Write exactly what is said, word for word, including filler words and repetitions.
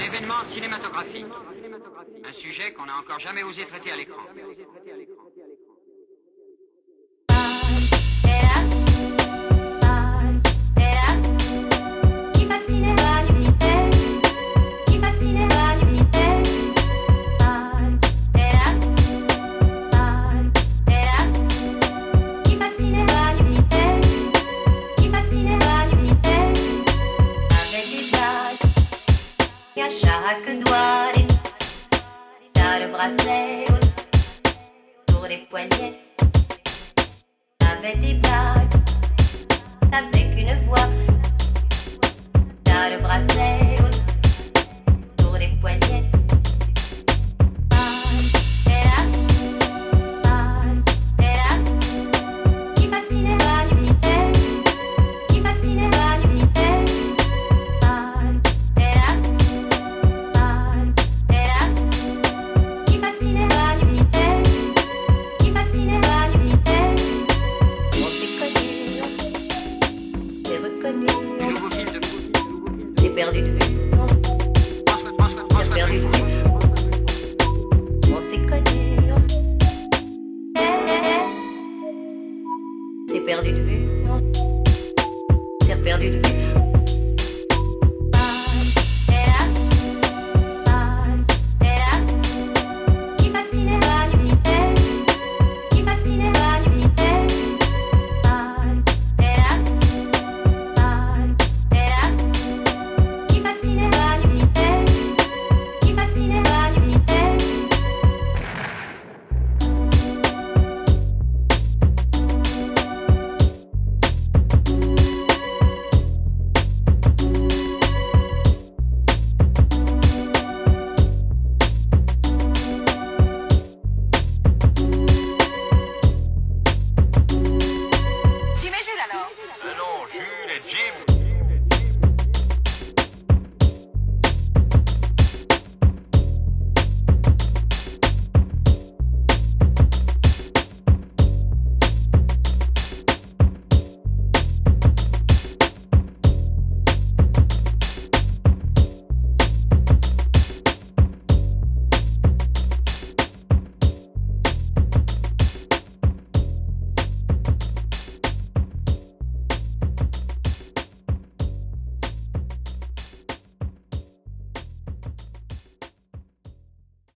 événement cinématographique. Un sujet qu'on n'a encore jamais osé traiter à l'écran. À chaque doigt, t'as le bracelet autour des poignets. T'avais des blagues avec une voix. T'as le bracelet autour des poignets. Qui fascinait la cité, qui fascinait la cité. Les nouveaux films de J'ai perdu de vue.